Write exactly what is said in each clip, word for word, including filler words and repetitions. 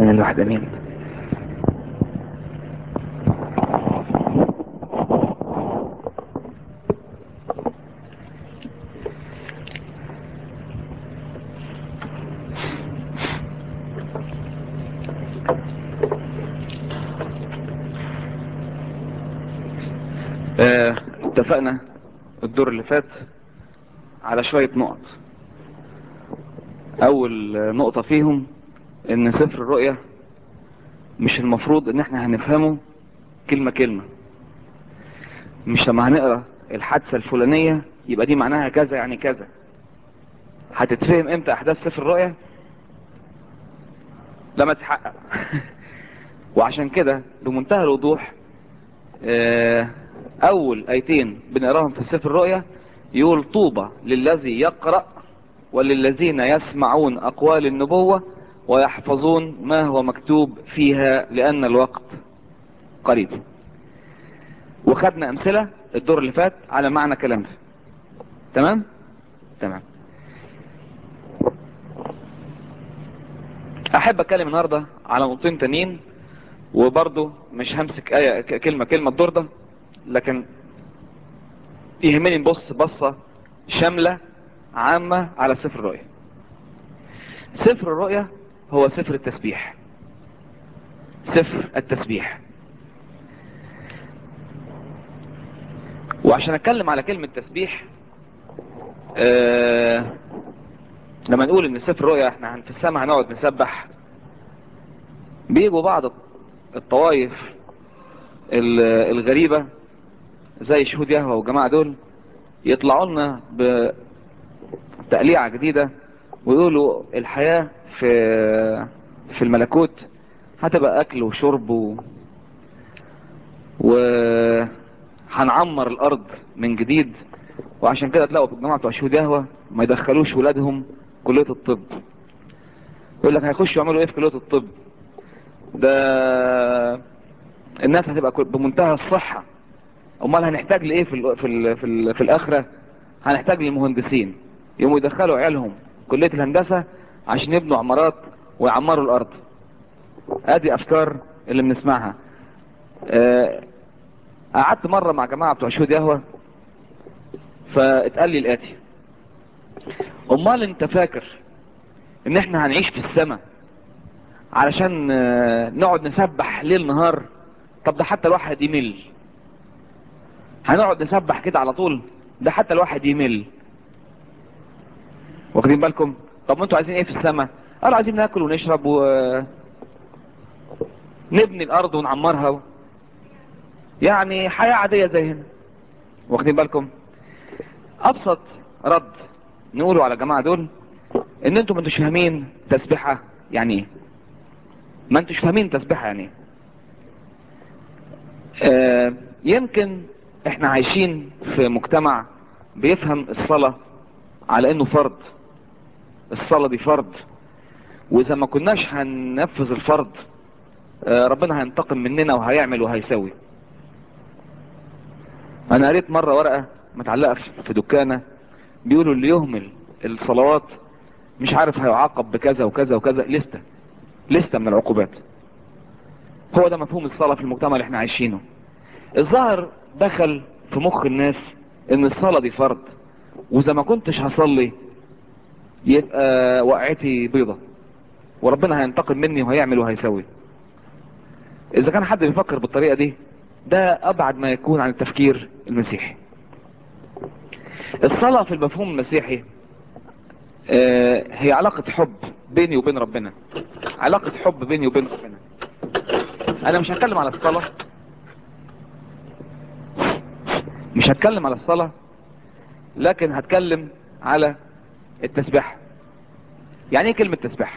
الواحد امين. اه اتفقنا الدور اللي فات على شوية نقط. اول نقطة فيهم ان سفر الرؤيا مش المفروض ان احنا هنفهمه كلمة كلمة. مش لما هنقرأ الحادثة الفلانية يبقى دي معناها كذا يعني كذا. هتتفهم امتى احداث سفر الرؤيا؟ لما تتحقق. وعشان كده بمنتهى الوضوح اه اول ايتين بنقراهم في سفر الرؤيا يقول طوبى للذي يقرأ وللذين يسمعون اقوال النبوة ويحفظون ما هو مكتوب فيها لان الوقت قريب. وخدنا امثلة الدور اللي فات على معنى كلام ده. تمام تمام. احب اتكلم النهاردة على نقطتين تانيين، وبرضو مش همسك ايه كلمة كلمة الدور ده، لكن يهمني نبص بصة شاملة عامة على سفر الرؤيا. سفر الرؤيا هو سفر التسبيح، سفر التسبيح. وعشان اتكلم على كلمة تسبيح، آه لما نقول ان سفر الرؤيا احنا في السماء هنقعد نسبح، بيجوا بعض الطوائف الغريبة زي شهود يهوه والجماعة دول يطلعوا لنا بتقليعة جديدة ويقولوا الحياة في في الملكوت هتبقى اكل وشرب و... وهنعمر الارض من جديد. وعشان كده تلاقوا الجماعة بتوع شهود يهوه ما يدخلوش ولادهم كلية الطب. يقول لك هيخشوا يعملوا ايه في كلية الطب؟ ده الناس هتبقى بمنتهى الصحة، امال هنحتاج لايه في ال في ال في, ال في الاخرة؟ هنحتاج للمهندسين. يقوموا يدخلوا عيالهم كلية الهندسة عشان يبنوا عمارات ويعمروا الارض. ادي افكار اللي بنسمعها. قعدت مرة مع جماعة بتوع شهود يهوه فاتقال لي الاتي: امال انت فاكر ان احنا هنعيش في السماء علشان نقعد نسبح ليل نهار؟ طب ده حتى الواحد يمل. هنقعد نسبح كده على طول؟ ده حتى الواحد يمل. واخدين بالكم؟ طب ما انتوا عايزين ايه في السماء؟ قالوا عايزين ناكل ونشرب ونبني الارض ونعمرها، يعني حياة عادية زي هنا. واخدين بالكم؟ ابسط رد نقوله على الجماعة دول ان انتوا ما انتوش فاهمين تسبيحة يعني ايه. ما انتوش فاهمين تسبيحة يعني ايه. آه يمكن احنا عايشين في مجتمع بيفهم الصلاة على انه فرض. الصلاة دي فرض، واذا ما كناش هننفذ الفرض آه ربنا هينتقم مننا وهيعمل وهيسوي. انا قريت مرة ورقة متعلقة في دكانة بيقولوا اللي يهمل الصلوات مش عارف هيعاقب بكذا وكذا وكذا. لستة لستة من العقوبات. هو ده مفهوم الصلاة في المجتمع اللي احنا عايشينه. الظاهر دخل في مخ الناس ان الصلاة دي فرض، واذا ما كنتش هصلي يبقى وقعتي بيضة وربنا هينتقم مني وهيعمل وهيسوي. اذا كان حد بيفكر بالطريقة دي ده ابعد ما يكون عن التفكير المسيحي. الصلاة في المفهوم المسيحي آه هي علاقة حب بيني وبين ربنا. علاقة حب بيني وبين ربنا. انا مش هتكلم على الصلاة مش هتكلم على الصلاة لكن هتكلم على التسبيح. يعني ايه كلمة تسبيح؟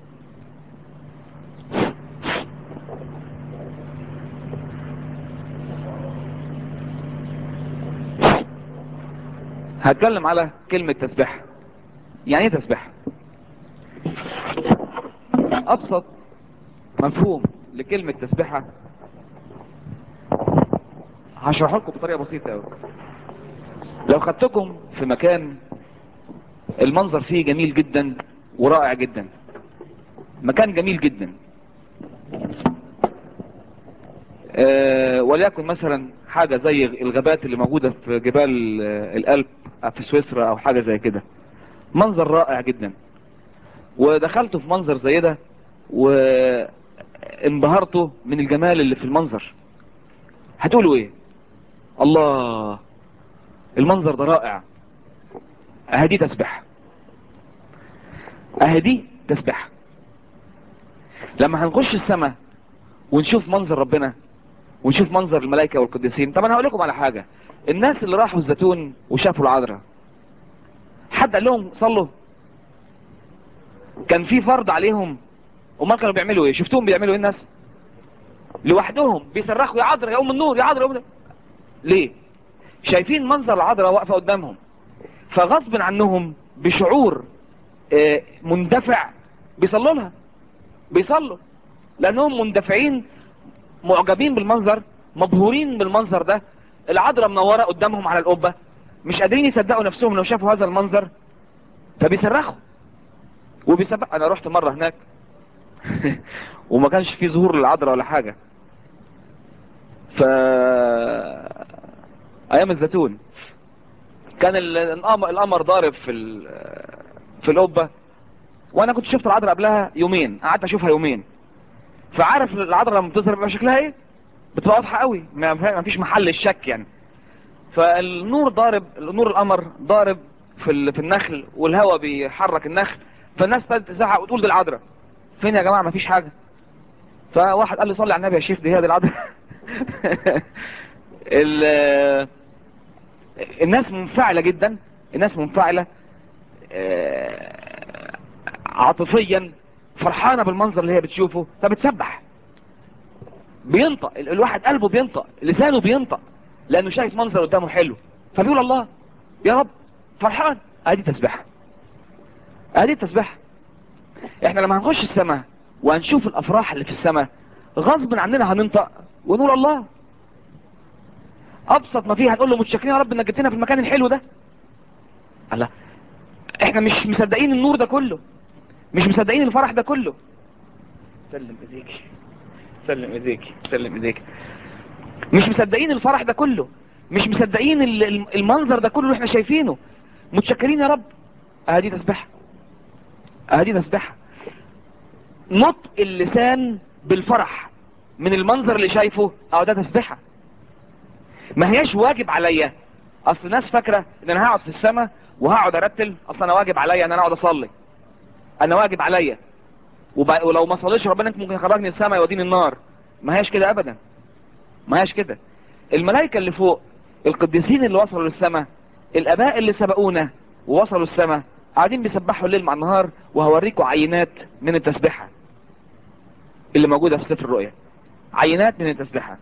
هتكلم على كلمة تسبيح. يعني ايه تسبيح؟ ابسط مفهوم لكلمة تسبيحة هشرح لكم بطريقة بسيطة قوي. لو خدتكم في مكان المنظر فيه جميل جدا ورائع جدا، مكان جميل جدا، آه وليكن مثلا حاجة زي الغابات اللي موجودة في جبال آه الألب في سويسرا او حاجة زي كده، منظر رائع جدا، ودخلت في منظر زي ده وانبهرت من الجمال اللي في المنظر. هتقولوا ايه؟ الله، المنظر ده رائع. اهدي تسبح، اهدي تسبح. لما هنخش السماء ونشوف منظر ربنا ونشوف منظر الملائكة والقديسين. طب انا هقول لكم على حاجة، الناس اللي راحوا الزيتون وشافوا العذراء، حد قال لهم صلوا؟ كان في فرض عليهم؟ امال كانوا بيعملوا ايه؟ شفتوهم بيعملوا ايه الناس؟ لوحدهم بيصرخوا يا عذراء يا ام النور يا عذراء يا ام النور. ليه؟ شايفين منظر العذراء واقفة قدامهم، فغصب عنهم بشعور آه، مندفع بيصلوا لها، بيصلوا لانهم مندفعين، معجبين بالمنظر، مبهورين بالمنظر ده. العذراء منورة قدامهم على القبة، مش قادرين يصدقوا نفسهم لو شافوا هذا المنظر، فبيصرخوا وبيسبح. انا رحت مرة هناك وما كانش فيه ظهور للعذراء ولا حاجة، ف ايام الزيتون كان ال- القمر القمر ضارب في ال... في القبة، وانا كنت شفت العذراء قبلها يومين، قعدت اشوفها يومين، فعارف العذراء لما بتظهر بيبقى شكلها ايه، بتبقى واضحه قوي، ما ما فيش محل الشك يعني. فالنور ضارب، نور القمر ضارب في ال... في النخل، والهواء بيحرك النخل، فالناس ابتدت تزعق وتقول دي العذراء. فين يا جماعه؟ ما فيش حاجه. فواحد قال لي صلي على النبي يا شيخ، دي هي دي العذراء. ال... الناس منفعله جدا، الناس منفعله آه، عاطفيا، فرحانه بالمنظر اللي هي بتشوفه، فبتسبح، بينطق ال- الواحد قلبه بينطق، لسانه بينطق، لانه شايف منظر قدامه حلو، فبيقول الله يا رب، فرحان. ادي تسبيحه، ادي تسبيحه. احنا لما هنخش السماء وهنشوف الافراح اللي في السماء، غصب عننا هننطق ونقول الله. ابسط ما فيه هنقول له متشكرين يا رب انك جبتنا في المكان الحلو ده. الله، احنا مش مصدقين النور ده كله، مش مصدقين الفرح ده كله. سلم ايديك، سلم ايديك، سلم ايديك. مش مصدقين الفرح ده كله، مش مصدقين ال- ال- المنظر ده كله اللي احنا شايفينه. متشكرين يا رب، ادي تسبيحه، ادي تسبيحه. نطق اللسان بالفرح من المنظر اللي شايفه، اه ده تسبيحه. ما هياش واجب عليا. اصل الناس فاكره ان انا هقعد في السماء وهقعد ارتل، اصل انا واجب عليا ان انا اقعد اصلي، انا واجب عليا، وب- ولو ما صليش ربنا ممكن يخرجني السماء يوديني النار. ما هياش كده ابدا، ما هياش كده. الملائكة اللي فوق، القديسين اللي وصلوا للسماء، الاباء اللي سبقونا ووصلوا السماء، قاعدين بيسبحوا الليل مع النهار. وهوريكم عينات من التسبيحة اللي موجودة في سفر الرؤيا، عينات من التسبيحة.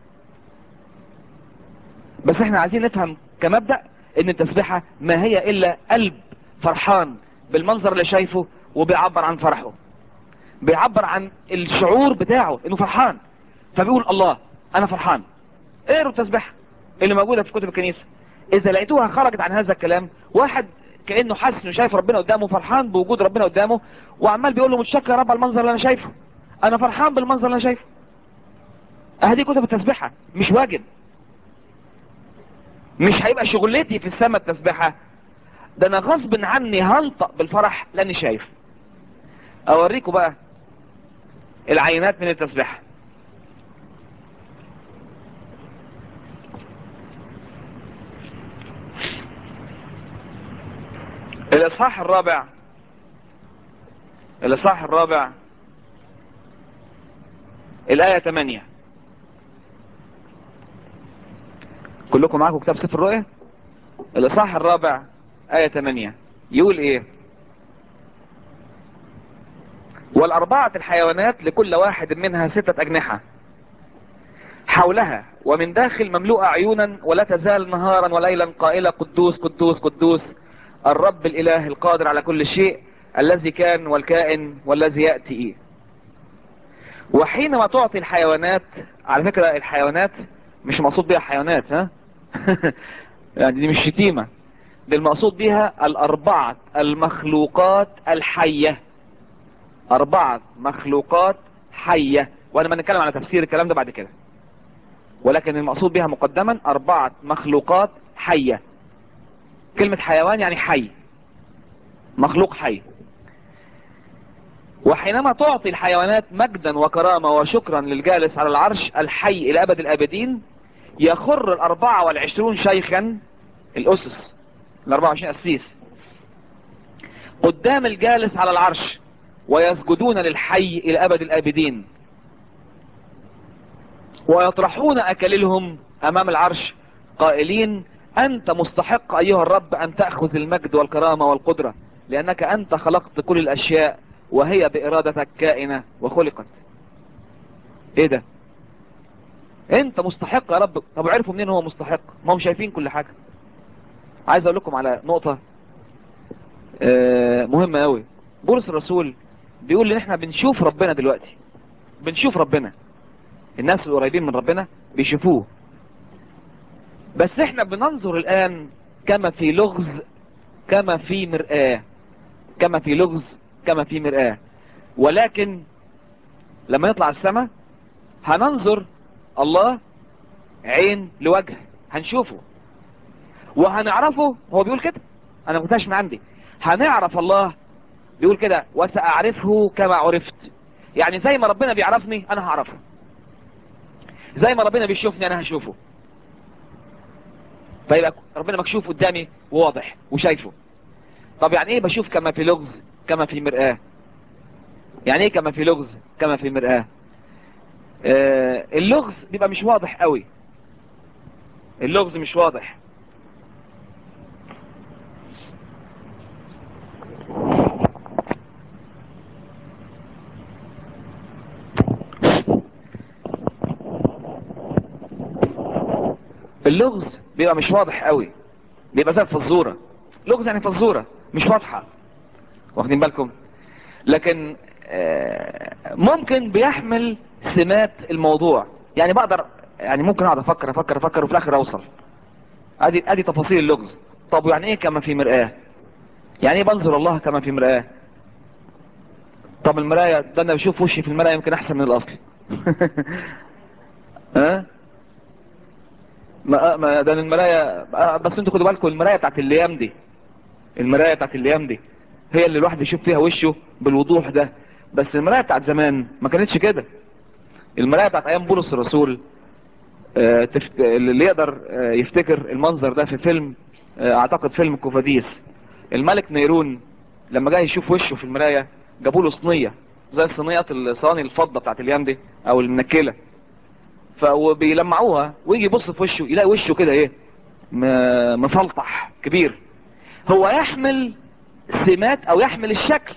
بس احنا عايزين نفهم كمبدأ ان التسبيحة ما هي الا قلب فرحان بالمنظر اللي شايفه، وبيعبر عن فرحه، بيعبر عن الشعور بتاعه انه فرحان، فبيقول الله انا فرحان. اقروا التسبيحة اللي موجودة في كتب الكنيسة، اذا لقيتوها خرجت عن هذا الكلام، واحد كأنه حاسس انه شايف ربنا قدامه، فرحان بوجود ربنا قدامه، وعمال بيقول له متشكر يا رب على المنظر اللي انا شايفه، انا فرحان بالمنظر اللي انا شايفه. اهدي كتب التسبيحة، مش واجب، مش هيبقى شغلتي في السماء التسبيحة، ده انا غصب عني هنطق بالفرح لاني شايف. اوريكم بقى العينات من التسبيحة. الاصحاح الرابع، الاصحاح الرابع الايه ثمانية. كلكم معاكم كتاب سفر الرؤيا؟ الاصحاح الرابع ايه ثمانية يقول ايه؟ والاربعة الحيوانات لكل واحد منها ستة اجنحة حولها، ومن داخل مملوءة عيونا، ولا تزال نهارا وليلا قائلة قدوس قدوس قدوس الرب الاله القادر على كل شيء، الذي كان والكائن والذي يأتي. إيه؟ وحينما تعطي الحيوانات، على فكرة الحيوانات مش مقصود بها حيوانات، ها؟ يعني دي مش شتيمة، دي المقصود بها الاربعة المخلوقات الحية، اربعة مخلوقات حية، وانا ما نتكلم على تفسير الكلام ده بعد كده. ولكن المقصود بها مقدما اربعة مخلوقات حية. كلمة حيوان يعني حي، مخلوق حي. وحينما تعطي الحيوانات مجدا وكرامة وشكرا للجالس على العرش الحي الى ابد الابدين، يخر الاربعة والعشرون شيخا الاسس، الاربعة وعشرين اسيس، قدام الجالس على العرش ويسجدون للحي الى ابد الابدين، ويطرحون اكليلهم امام العرش قائلين انت مستحق ايها الرب ان تأخذ المجد والكرامة والقدرة، لانك انت خلقت كل الاشياء وهي بارادتك كائنة وخلقت. ايه ده؟ انت مستحق يا رب. طب عرفوا منين هو مستحق؟ ما هم شايفين كل حاجة. عايز اقول لكم على نقطة آه مهمة قوي. بولس الرسول بيقول ان احنا بنشوف ربنا دلوقتي، بنشوف ربنا، الناس القريبين من ربنا بيشوفوه، بس احنا بننظر الان كما في لغز، كما في مرآة، كما في لغز كما في مرآة. ولكن لما نطلع السماء هننظر الله عين لوجه، هنشوفه وهنعرفه. هو بيقول كده، انا ما قلتهاش من عندي، هنعرف الله. بيقول كده وسأعرفه كما عرفت، يعني زي ما ربنا بيعرفني انا هعرفه، زي ما ربنا بيشوفني انا هشوفه. فيبقى ربنا مكشوف قدامي وواضح وشايفه. طب يعني ايه بشوف كما في لغز كما في مرآة؟ يعني ايه كما في لغز كما في مرآة؟ آه اللغز بيبقى مش واضح قوي، اللغز مش واضح. اللغز بيبقى مش واضح قوي، بيبقى زي الفزورة. لغز يعني فزورة مش واضحة، واخدين بالكم؟ لكن آه ممكن بيحمل سمات الموضوع. يعني بقدر، يعني ممكن اقعد افكر افكر افكر وفي الاخر اوصل. ادي ادي تفاصيل اللغز. طب يعني ايه كما في مرآة؟ يعني ايه بنظر الله كما في مرآة؟ طب المراية ده انا بشوف وشي في المراية يمكن احسن من الاصل. ها ما ما ده المراية. بس انتوا خدوا بالكم، المراية بتاعت الايام دي، المراية بتاعت الايام دي هي اللي الواحد يشوف فيها وشه بالوضوح ده. بس المراية بتاعت زمان ما كانتش كده. المراية بتاعت ايام بولس الرسول، آه تفت... اللي يقدر آه يفتكر المنظر ده في فيلم، آه اعتقد فيلم كوفاديس، الملك نيرون لما جاي يشوف وشه في المراية جابوا له صينية زي الصينيات الصواني الفضة بتاعت الايام دي او المنكلة، فبيلمعوها ويجي يبص في وشه يلاقي وشه كده ايه، مفلطح كبير. هو يحمل سمات او يحمل الشكل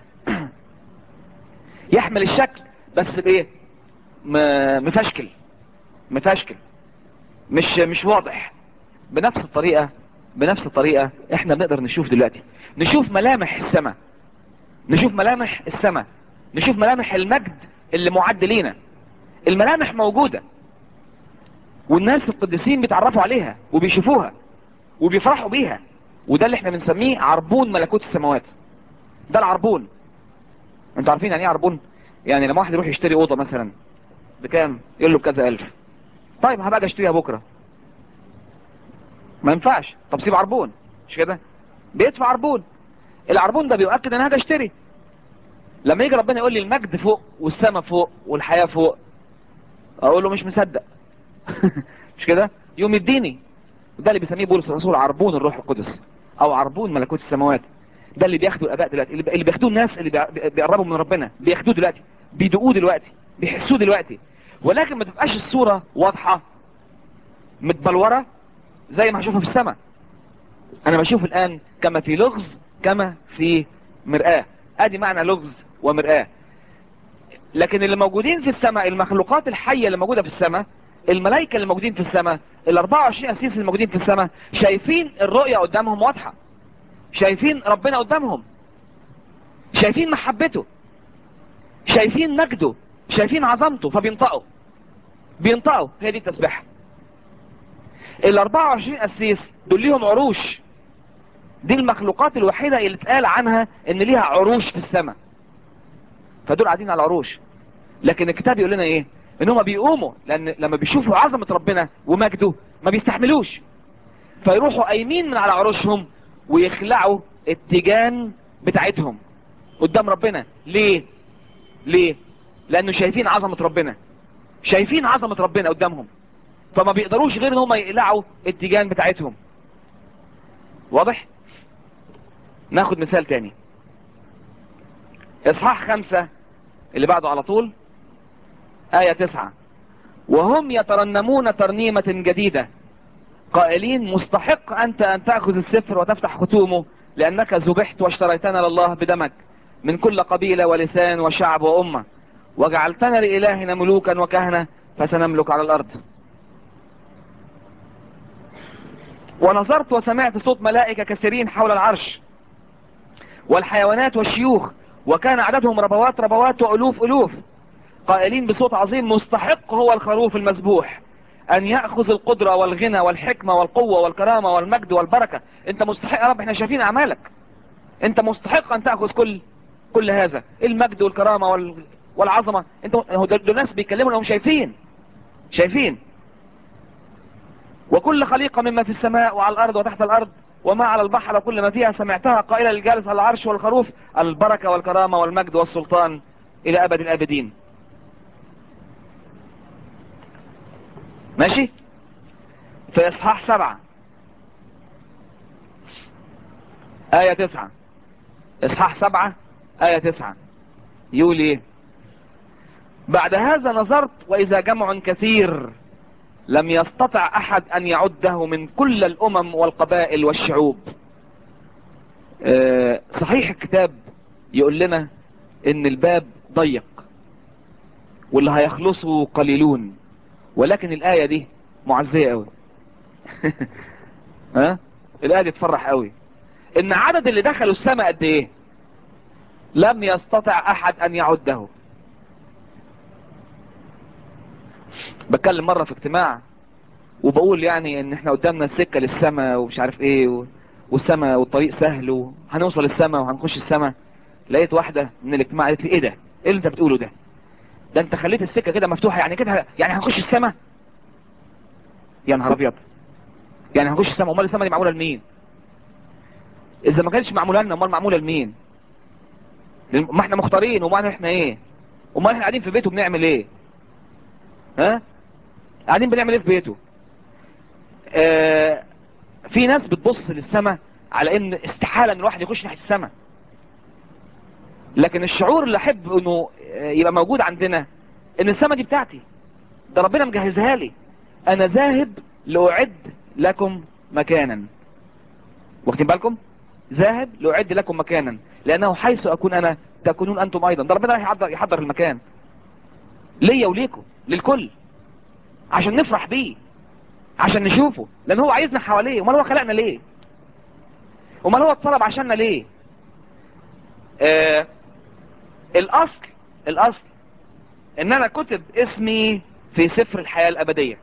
يحمل الشكل بس بايه، مفشكل مفشكل مش مش واضح. بنفس الطريقة بنفس الطريقة احنا بنقدر نشوف دلوقتي، نشوف ملامح السماء، نشوف ملامح السماء، نشوف ملامح المجد اللي معد لينا. الملامح موجودة والناس القديسين بيتعرفوا عليها وبيشوفوها وبيفرحوا بيها، وده اللي احنا بنسميه عربون ملكوت السماوات. ده العربون. انتوا عارفين يعني ايه عربون؟ يعني لما واحد يروح يشتري اوضه مثلا بكام يقول له بكذا الف، طيب هبقى اشتريها بكره، ما ينفعش. طب سيب عربون، مش كده؟ بيدفع عربون. العربون ده بيؤكد ان انا هاجي اشتري. لما يجي ربنا يقول لي المجد فوق والسماء فوق والحياه فوق، اقول له مش مصدق. مش كده؟ يوم يديني. وده اللي بيسميه بولس الرسول عربون الروح القدس او عربون ملكوت السماوات. ده اللي بياخدوا الاباء دلوقتي، اللي بياخدوه الناس اللي بيقربوا من ربنا، بياخدوه دلوقتي، بيدقوه دلوقتي، بيحسوه دلوقتي. ولكن ما تبقاش الصورة واضحة متبلورة زي ما هشوفها في السماء. انا بشوف الان كما في لغز كما في مرآة. ادي معنى لغز ومرآة. لكن اللي موجودين في السماء، المخلوقات الحية اللي موجودة في السماء، الملائكة اللي موجودين في السماء، ال أربعة وعشرين أسيس اللي موجودين في السماء، شايفين الرؤية قدامهم واضحة، شايفين ربنا قدامهم، شايفين محبته، شايفين مجده، شايفين عظمته، فبينطقوا بينطقوا. هي دي التسبيحة. ال أربعة وعشرين أسيس دول ليهم عروش. دي المخلوقات الوحيدة اللي اتقال عنها ان ليها عروش في السماء، فدول قاعدين على العروش. لكن الكتاب يقول لنا ايه؟ ان هم بيقوموا، لان لما بيشوفوا عظمة ربنا ومجده ما بيستحملوش، فيروحوا قايمين من على عروشهم ويخلعوا التيجان بتاعتهم قدام ربنا. ليه؟ ليه؟ لانه شايفين عظمة ربنا، شايفين عظمة ربنا قدامهم، فما بيقدروش غير ان هم يقلعوا التيجان بتاعتهم. واضح؟ ناخد مثال تاني، اصحاح خمسة اللي بعده على طول، آية تسعة: وهم يترنمون ترنيمة جديدة قائلين مستحق أنت أن تأخذ السفر وتفتح ختومه، لأنك ذبحت واشتريتنا لله بدمك من كل قبيلة ولسان وشعب وأمة، وجعلتنا لإلهنا ملوكا وكهنة فسنملك على الأرض. ونظرت وسمعت صوت ملائكة كثيرين حول العرش والحيوانات والشيوخ، وكان عددهم ربوات ربوات وألوف ألوف، قائلين بصوت عظيم مستحق هو الخروف المذبوح أن يأخذ القدرة والغنى والحكمة والقوة والكرامة والمجد والبركة. أنت مستحق يا رب، احنا شايفين أعمالك، أنت مستحق أن تأخذ كل كل هذا المجد والكرامة وال... والعظمة. أنت هو دول ناس بيتكلموا لهم شايفين شايفين وكل خليقة مما في السماء وعلى الأرض وتحت الأرض وما على البحر وكل ما فيها سمعتها قائلة للجالس على العرش والخروف البركة والكرامة والمجد والسلطان إلى أبد الآبدين. ماشي؟ في إصحاح سبعة آية تسعة، إصحاح سبعة آية تسعة يقول إيه؟ بعد هذا نظرت وإذا جمع كثير لم يستطع أحد أن يعده من كل الأمم والقبائل والشعوب. أه صحيح الكتاب يقول لنا إن الباب ضيق واللي هيخلصوا قليلون، ولكن الآية دي معزية قوي. ها؟ الآية دي تفرح قوي، إن عدد اللي دخلوا السماء قد إيه؟ لم يستطع أحد أن يعده. بتكلم مرة في اجتماع وبقول يعني ان احنا قدامنا السكة للسماء ومش عارف ايه و... والسماء والطريق سهل وهنوصل السماء وهنخش السماء. لقيت واحدة من الاجتماع قالت لي ايه ده؟ ايه اللي انت بتقوله ده؟ ده انت خليت السكة كده مفتوحة، يعني كده يعني هنخش السماء؟ يا نهار ابيض، يعني هنخش السماء؟ امال السماء دي معمولة لمين؟ اذا ما كانتش معمولة لنا امال معمولة لمين؟ ما احنا مختارين، وما احنا ايه؟ امال احنا قاعدين في بيته بنعمل ايه؟ ها؟ قاعدين بنعمل ايه في بيته؟ آه في ناس بتبص للسماء على ان استحالة ان الواحد يخش ناحية السماء، لكن الشعور اللي احب انه يبقى موجود عندنا ان السماء دي بتاعتي، ده ربنا مجهزها لي، انا ذاهب لاعد لكم مكانا. واخدين بالكم؟ ذاهب لاعد لكم مكانا لانه حيث اكون انا تكونون انتم ايضا. ده ربنا رايح يحضر يحضر المكان ليا وليكم للكل عشان نفرح بيه، عشان نشوفه، لان هو عايزنا حواليه. امال هو خلقنا ليه؟ امال هو اتصلب عشاننا ليه؟ آه الاصل الاصل ان انا كتب اسمي في سفر الحياة الابدية.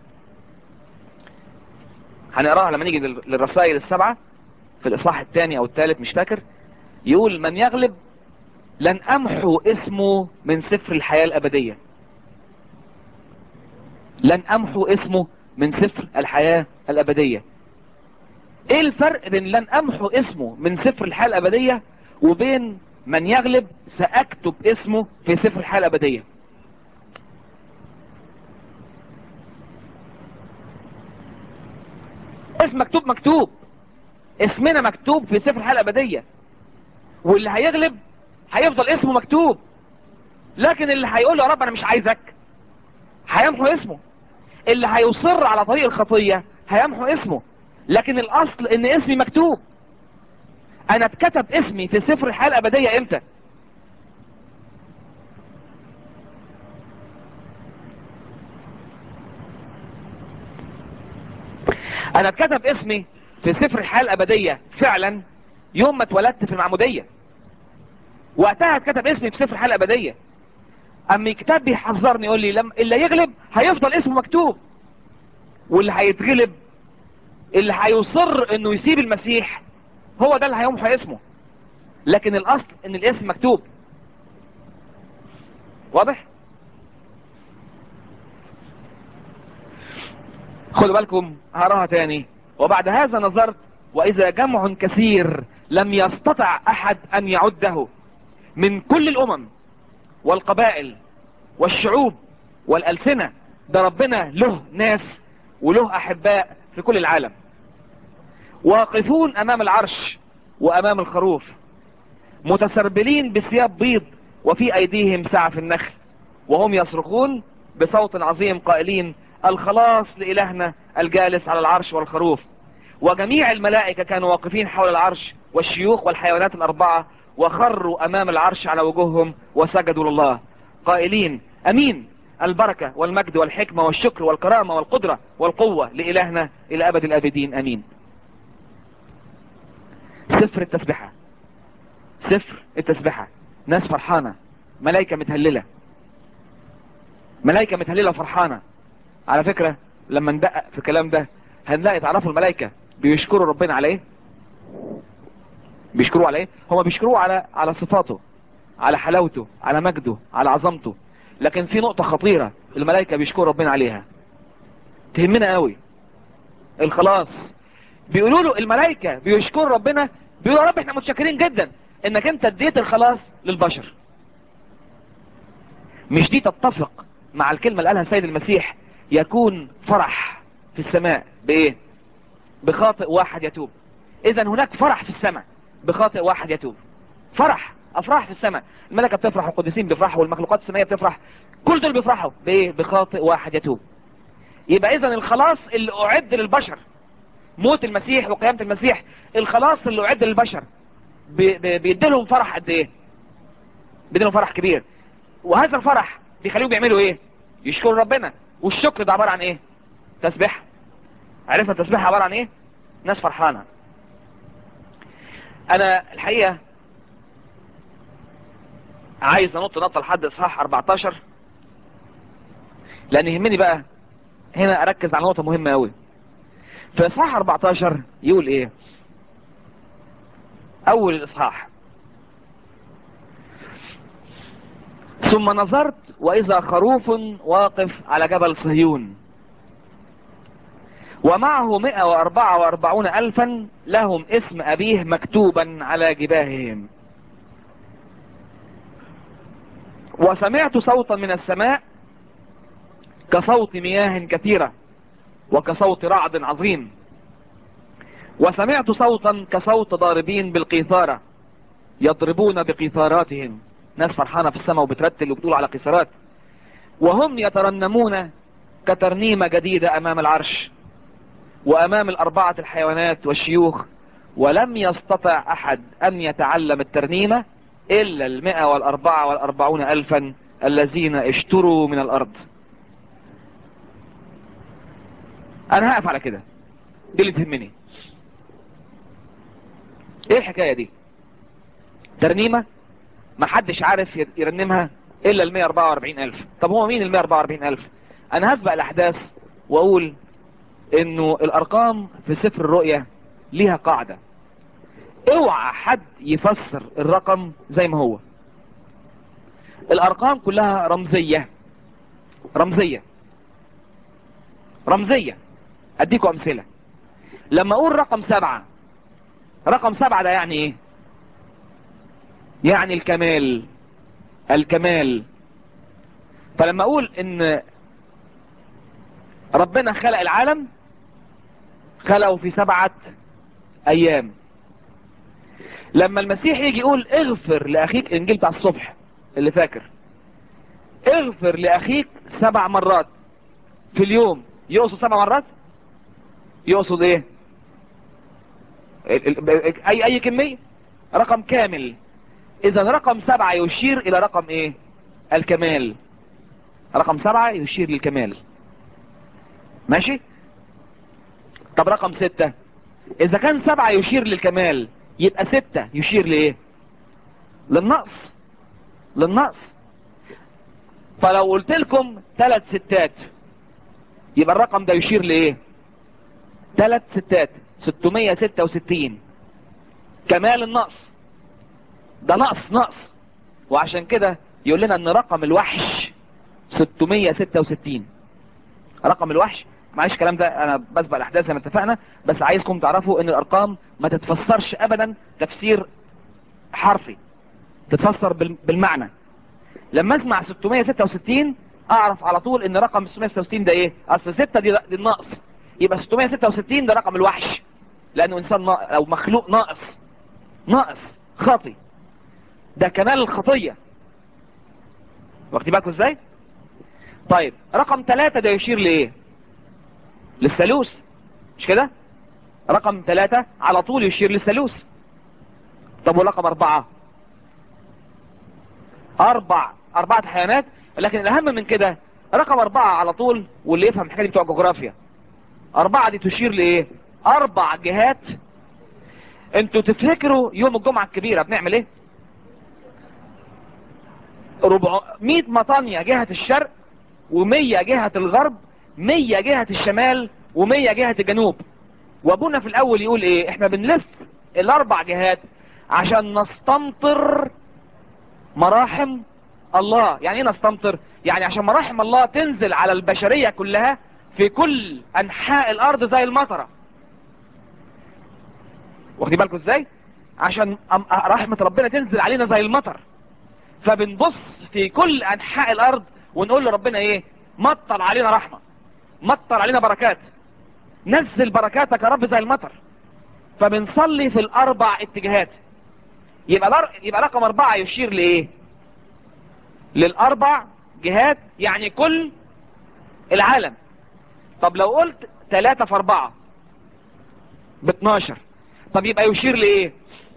هنقراها لما نيجي للرسائل السبعة في الاصحاح الثاني او الثالث مش فاكر، يقول من يغلب لن امحو اسمه من سفر الحياة الابدية. لن امحو اسمه من سفر الحياة الابدية. ايه الفرق بين لن امحو اسمه من سفر الحياة الابدية وبين من يغلب ساكتب اسمه في سفر الحياة الابدية؟ اسم مكتوب مكتوب، اسمنا مكتوب في سفر الحياة الابدية، واللي هيغلب هيفضل اسمه مكتوب، لكن اللي هيقول يا رب انا مش عايزك هيمحو اسمه. اللي هيصر على طريق الخطية هيمحو اسمه، لكن الاصل ان اسمي مكتوب. انا اتكتب اسمي في سفر الحياة الابدية امتى؟ انا اتكتب اسمي في سفر الحياة الابدية فعلا يوم ما اتولدت في المعمودية، وقتها اتكتب اسمي في سفر الحياة الابدية. اما الكتاب بيحذرني يقول لي لما اللي يغلب هيفضل اسمه مكتوب، واللي هيتغلب اللي هيصر انه يسيب المسيح هو ده اللي هيمحو اسمه، لكن الاصل ان الاسم مكتوب. واضح؟ خدوا بالكم هقراها تاني. وبعد هذا نظرت واذا جمع كثير لم يستطع احد ان يعده من كل الامم والقبائل والشعوب والالسنة. ده ربنا له ناس وله احباء في كل العالم، واقفون امام العرش وامام الخروف متسربلين بثياب بيض وفي ايديهم سعف النخل، وهم يصرخون بصوت عظيم قائلين الخلاص لإلهنا الجالس على العرش والخروف. وجميع الملائكة كانوا واقفين حول العرش والشيوخ والحيوانات الأربعة، وخروا أمام العرش على وجوههم وسجدوا لله قائلين أمين، البركة والمجد والحكمة والشكر والكرامة والقدرة والقوة لإلهنا إلى أبد الآبدين أمين. سفر التسبحة، سفر التسبحة، ناس فرحانة، ملائكة متهللة، ملائكة متهللة فرحانة. على فكرة لما ندقق في الكلام ده هنلاقي تعرفوا الملائكة بيشكروا ربنا على ايه؟ بيشكروا على ايه؟ هما بيشكروا على على صفاته، على حلاوته، على مجده، على عظمته. لكن في نقطة خطيرة الملائكة بيشكروا ربنا عليها تهمنا قوي، الخلاص. بيقولوا له الملائكة بيشكروا ربنا، بيقولوا يا رب احنا متشكرين جدا انك انت اديت الخلاص للبشر. مش دي تتفق مع الكلمة اللي قالها السيد المسيح يكون فرح في السماء بايه؟ بخاطئ واحد يتوب. اذا هناك فرح في السماء بخاطئ واحد يتوب. فرح، افراح في السماء، الملائكة بتفرح والقديسين بيفرحوا والمخلوقات السمائية بتفرح، كل دول بيفرحوا بايه؟ بخاطئ واحد يتوب. يبقى اذا الخلاص اللي اعد للبشر، موت المسيح وقيامة المسيح، الخلاص اللي اعد للبشر بي بي بيديلهم فرح قد ايه؟ بيديلهم فرح كبير. وهذا الفرح بيخليهم بيعملوا ايه؟ يشكروا ربنا. والشكر ده عبارة عن ايه؟ تسبيح. عرفنا التسبيح عبارة عن ايه؟ ناس فرحانة. انا الحقيقة عايز انط نطة لحد اصحاح اربعتاشر، لان يهمني بقى هنا اركز على نقطة مهمة اوي. في اصحاح اربعتاشر يقول ايه؟ اول الاصحاح: ثم نظرت واذا خروف واقف على جبل صهيون ومعه مئة واربعة واربعون الفا لهم اسم ابيه مكتوبا على جباههم. وسمعت صوتا من السماء كصوت مياه كثيرة وكصوت رعد عظيم، وسمعت صوتا كصوت ضاربين بالقيثارة يضربون بقيثاراتهم. ناس فرحانة في السماء وبترتل وبتقول على قيثارات. وهم يترنمون كترنيمة جديدة امام العرش وامام الاربعة الحيوانات والشيوخ، ولم يستطع احد ان يتعلم الترنيمة الا المئة والاربعة والاربعون الفا الذين اشتروا من الارض. انا هقف على كده، دي اللي تهمني. ايه الحكاية دي؟ ترنيمة ما حدش عارف يرنمها الا المئة واربعة واربعين الف. طب هو مين المئة واربعة واربعين الف؟ انا هسبق الاحداث واقول انه الارقام في سفر الرؤيا ليها قاعدة، اوعى حد يفسر الرقم زي ما هو. الارقام كلها رمزية رمزية رمزية. اديكم امثلة. لما اقول رقم سبعة، رقم سبعة ده يعني ايه؟ يعني الكمال، الكمال. فلما اقول ان ربنا خلق العالم خلقه في سبعة ايام، لما المسيح يجي يقول اغفر لاخيك، انجيل بتاع الصبح اللي فاكر، اغفر لاخيك سبع مرات في اليوم، يقصد سبع مرات؟ يقصد ايه؟ اي اي كمية، رقم كامل. اذا رقم سبعة يشير الى رقم ايه؟ الكمال. رقم سبعة يشير للكمال. ماشي؟ طب رقم ستة، اذا كان سبعة يشير للكمال يبقى ستة يشير لايه؟ للنقص، للنقص. فلو قلت لكم ثلاث ستات يبقى الرقم ده يشير لايه؟ ثلاث ستات، ستمائة وستة وستين، كمال النقص. ده نقص نقص. وعشان كده يقول لنا ان رقم الوحش ستمائة وستة وستين، رقم الوحش معلش الكلام ده انا بسبق الاحداث زي ما اتفقنا، بس عايزكم تعرفوا ان الارقام ما تتفسرش ابدا تفسير حرفي، تتفسر بال- بالمعنى. لما اسمع ستمائة وستة وستين اعرف على طول ان رقم ستمائة وستة وستين ده ايه، اصل ستة دي, دي النقص، يبقى ستمائة وستة وستين ده رقم الوحش، لانه انسان ناقص او مخلوق ناقص، ناقص خاطي، ده كمال الخطية. واخدين بالكم ازاي؟ طيب رقم ثلاثة ده يشير لايه؟ للثالوث، مش كده؟ رقم ثلاثة على طول يشير للثالوث. طب ورقم أربعة؟ أربع أربعة حيوانات، لكن الأهم من كده رقم أربعة على طول، واللي يفهم الحكاية دي بتوع جغرافيا، أربعة دي تشير لإيه؟ أربع جهات. أنتوا تفتكروا يوم الجمعة الكبيرة بنعمل إيه؟ أربعمائة مطانية جهة الشرق، ومية جهة الغرب، مية جهة الشمال، ومية جهة الجنوب. وابونا في الاول يقول ايه؟ احنا بنلف الاربع جهات عشان نستمطر مراحم الله. يعني ايه نستمطر؟ يعني عشان مراحم الله تنزل على البشرية كلها في كل انحاء الارض زي المطرة. واخدين بالكم ازاي؟ عشان أم- رحمة ربنا تنزل علينا زي المطر، فبنبص في كل انحاء الارض ونقول لربنا ايه؟ مطر علينا رحمة، مطر علينا بركات، نزل بركاتك يا رب زي المطر. فبنصلي في الاربع اتجاهات. يبقى لر... يبقى رقم اربعة يشير لايه؟ للاربع جهات، يعني كل العالم. طب لو قلت ثلاثة في اربعة ب اتناشر، طب يبقى يشير لايه؟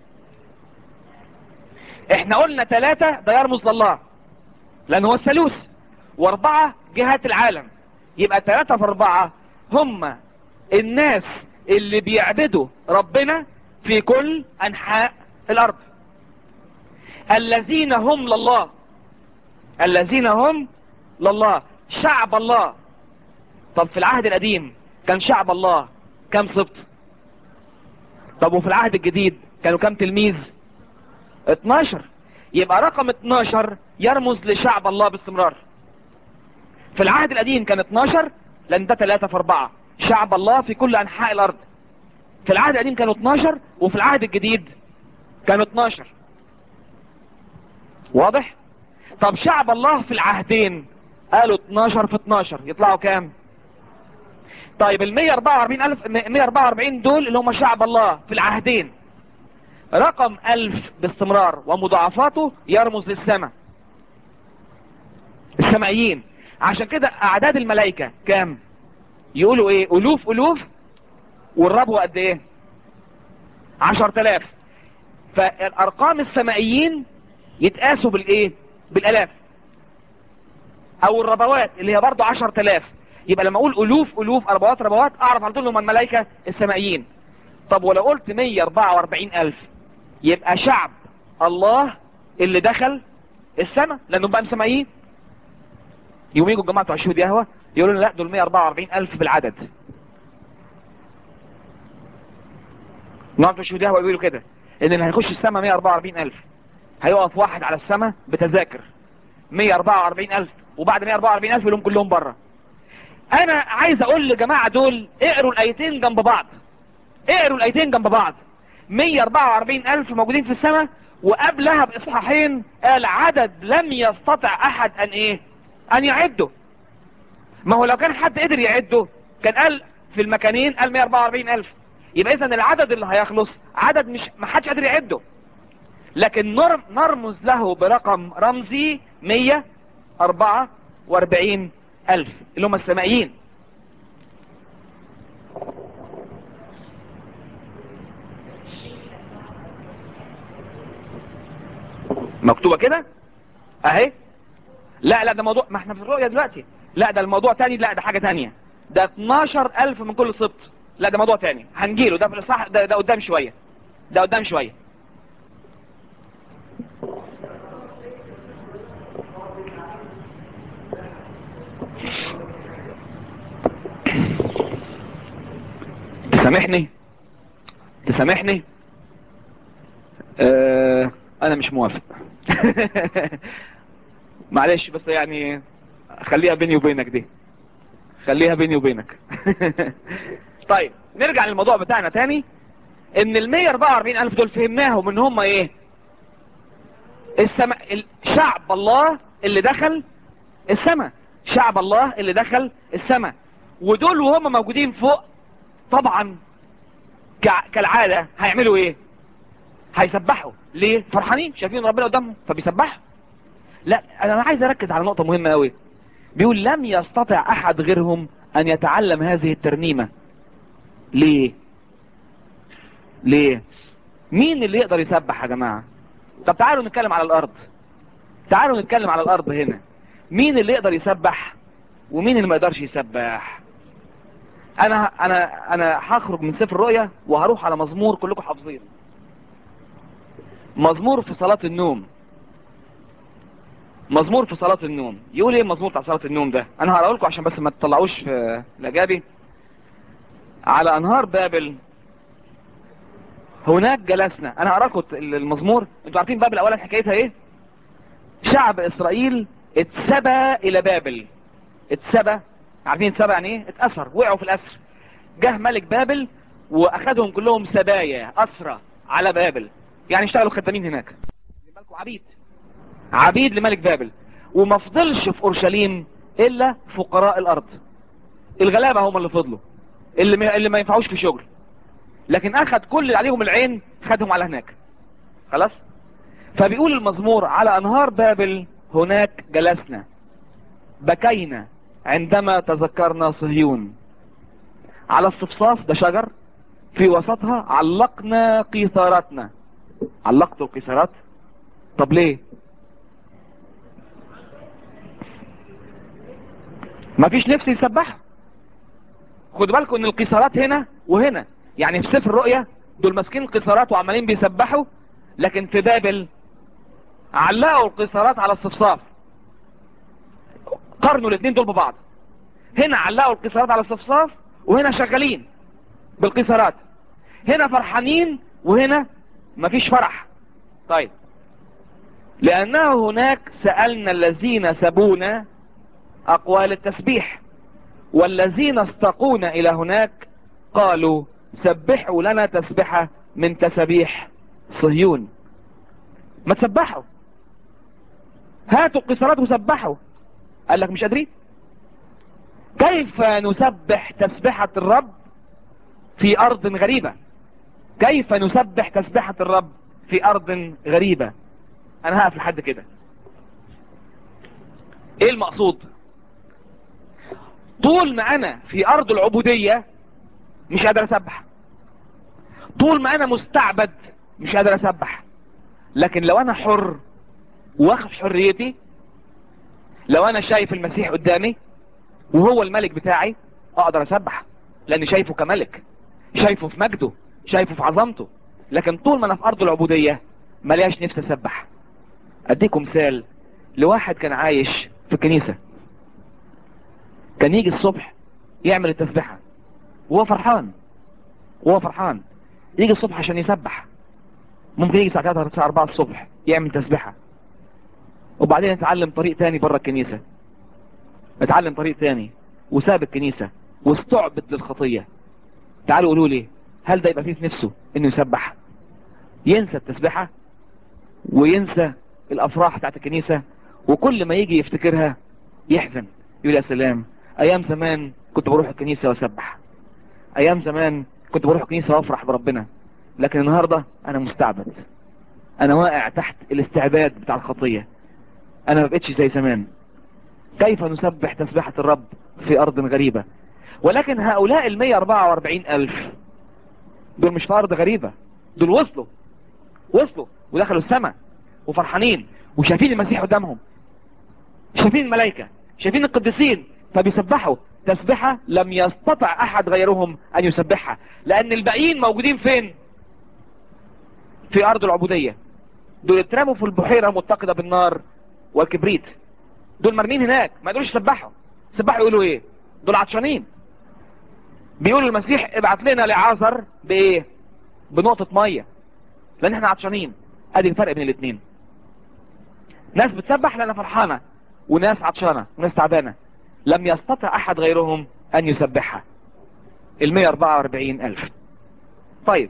احنا قلنا ثلاثة ده يرمز لله لان هو الثالوث، واربعة جهات العالم. يبقى ثلاثة في اربعة هم الناس اللي بيعبدوا ربنا في كل انحاء الارض، الذين هم لله، الذين هم لله، شعب الله. طب في العهد القديم كان شعب الله كم سبط؟ طب وفي العهد الجديد كانوا كم تلميذ؟ اتناشر. يبقى رقم اتناشر يرمز لشعب الله باستمرار. في العهد القديم كان اتناشر لان ده ثلاثة في اربعة، شعب الله في كل انحاء الارض. في العهد القديم كانوا اتناشر، وفي العهد الجديد كانوا اتناشر. واضح؟ طب شعب الله في العهدين قالوا اتناشر في اتناشر يطلعوا كام؟ طيب ال مية واربعة واربعين الف، مية واربعة واربعين دول اللي هم شعب الله في العهدين، رقم الف باستمرار ومضاعفاته يرمز للسماء، السمائيين. عشان كده اعداد الملائكة كام؟ يقولوا ايه؟ الوف الوف، والربو قد ايه؟ عشر تلاف. فالارقام السمائيين يتقاسوا بالايه؟ بالالاف، او الربوات اللي هي برضو عشر تلاف. يبقى لما اقول الوف الوف، ربوات ربوات، اعرف على طول هم الملائكة السمائيين. طب ولو قلت مية واربعة واربعين الف يبقى شعب الله اللي دخل السماء لانهم بقى سمائيين. يوم يجوا الجماعة بتوع الشهود يهوه يقولوا لا دول مية واربعة واربعين الف بالعدد. الجماعة بتوع الشهود يهوه يقولوا كده ان اللي هيخش السماء مية واربعة واربعين الف، هيقف واحد على السماء بتذاكر مية واربعة واربعين الف، وبعد مية واربعة واربعين الف يقولون كلهم بره. انا عايز اقول لجماعة دول اقروا الايتين جنب بعض، اقروا الايتين جنب بعض. مية واربعة واربعين الف موجودين في السماء، وقبلها باصحاحين قال عدد لم يستطع احد ان ايه؟ ان يعده. ما هو لو كان حد قدر يعده كان قال في المكانين قال مية واربعة واربعين الف. يبقى اذا العدد اللي هيخلص عدد مش ما حدش قادر يعده، لكن نرم نرمز له برقم رمزي مية واربعة واربعين الف اللي هم السمائيين. مكتوبة كده اهي. لا لا ده موضوع، ما احنا في الرؤية دلوقتي. لا ده الموضوع تاني، لا ده حاجة تانية. ده اتناشر الف من كل سبط. لا ده موضوع تاني هنجيله، ده في الصح، ده, ده قدام شوية، ده قدام شوية. تسامحني تسامحني اه انا مش موافق. معلش بس يعني خليها بيني وبينك دي. خليها بيني وبينك. طيب نرجع للموضوع بتاعنا تاني. ان ال مية واربعة واربعين الف دول فهمناهم ان هم ايه؟ السماء، شعب الله اللي دخل السماء، شعب الله اللي دخل السماء. ودول وهم موجودين فوق طبعا كع- كالعادة هيعملوا ايه؟ هيسبحوا. ليه؟ فرحانين شايفين ربنا قدامهم فبيسبحوا. لا انا عايز اركز على نقطة مهمة قوي. بيقول لم يستطع احد غيرهم ان يتعلم هذه الترنيمة. ليه؟ ليه؟ مين اللي يقدر يسبح يا جماعة؟ طب تعالوا نتكلم على الارض، تعالوا نتكلم على الارض هنا. مين اللي يقدر يسبح ومين اللي ما يقدرش يسبح؟ انا انا انا هخرج من سفر الرؤيا وهروح على مزمور كلكم حافظين، مزمور في صلاة النوم. مزمور في صلاة النوم يقول ايه المزمور بتاع صلاة النوم ده؟ انا هقراه لكم عشان بس ما تطلعوش في لجابي. على انهار بابل هناك جلسنا. انا هقرا لكم المزمور. انتوا عارفين بابل اولا حكايتها ايه؟ شعب اسرائيل اتسبى الى بابل. اتسبى، عارفين اتسبى يعني ايه؟ اتأسر، وقعوا في الاسر. جه ملك بابل واخدهم كلهم سبايا اسرى على بابل، يعني اشتغلوا خدامين هناك، عبيد عبيد لملك بابل. وما فضلش في اورشليم الا فقراء الارض، الغلابه هم اللي فضلوا، اللي ما اللي ما ينفعوش في شغل. لكن اخد كل اللي عليهم العين خدهم على هناك خلاص. فبيقول المزمور على انهار بابل هناك جلسنا، بكينا عندما تذكرنا صهيون. على الصفصاف ده شجر في وسطها علقنا قيثاراتنا. علقتوا القيثارات؟ طب ليه؟ مفيش نفس يسبحوا. خدوا بالكم ان القيثارات هنا وهنا، يعني في سفر الرؤيا دول ماسكين القيثارات وعمالين بيسبحوا، لكن في بابل علقوا القيثارات على الصفصاف، قارنوا الاثنين دول ببعض. هنا علقوا القيثارات على الصفصاف وهنا شغالين بالقيثارات، هنا فرحانين وهنا مفيش فرح. طيب لانه هناك سألنا الذين سبونا اقوال التسبيح، والذين استقونا الى هناك قالوا سبحوا لنا تسبحة من تسبيح صهيون. ما تسبحوا، هاتوا القيثارات وسبحوا. قال لك مش قادرين. كيف نسبح تسبحة الرب في ارض غريبة؟ كيف نسبح تسبحة الرب في ارض غريبة؟ انا هقف لحد كده. ايه المقصود؟ طول ما انا في ارض العبودية مش قادر اسبح، طول ما انا مستعبد مش قادر اسبح. لكن لو انا حر واخد حريتي، لو انا شايف المسيح قدامي وهو الملك بتاعي اقدر اسبح، لاني شايفه كملك، شايفه في مجده، شايفه في عظمته. لكن طول ما انا في ارض العبودية ملياش نفس اسبح. اديكم مثال لواحد كان عايش في الكنيسة، كان يجي الصبح يعمل التسبيحة وهو فرحان، وهو فرحان يجي الصبح عشان يسبح. ممكن يجي الساعة ثلاثة الساعة أربعة الصبح يعمل تسبيحة، وبعدين يتعلم طريق تاني بره الكنيسة، اتعلم طريق تاني وساب الكنيسة واستعبد للخطية. تعالوا قولوا لي، هل ده يبقى فيه في نفسه انه يسبح؟ ينسى التسبيحة وينسى الافراح بتاعت الكنيسة، وكل ما يجي يفتكرها يحزن، يقول يا سلام ايام زمان كنت بروح الكنيسة واسبح، ايام زمان كنت بروح الكنيسة وافرح بربنا، لكن النهاردة انا مستعبد، انا واقع تحت الاستعباد بتاع الخطية، انا ما بقتش زي زمان. كيف نسبح تسبحة الرب في ارض غريبة؟ ولكن هؤلاء المية واربعة واربعين الف دول مش في ارض غريبة، دول وصلوا وصلوا ودخلوا السماء وفرحانين وشايفين المسيح قدامهم، شايفين الملائكة، شايفين القديسين، فبيسبحوا تسبحة لم يستطع احد غيرهم ان يسبحها. لان الباقيين موجودين فين؟ في ارض العبودية. دول اترموا في البحيرة متقدة بالنار والكبريت، دول مرمين هناك ما يقدروش يسبحوا. يسبحوا يقولوا ايه؟ دول عطشانين. بيقولوا المسيح ابعت لنا لعازر بايه؟ بنقطة مية، لان احنا عطشانين. ادي الفرق بين الاثنين، ناس بتسبح لانها فرحانة وناس عطشانة وناس تعبانة. لم يستطع احد غيرهم ان يسبحها، المية اربعة واربعين الف. طيب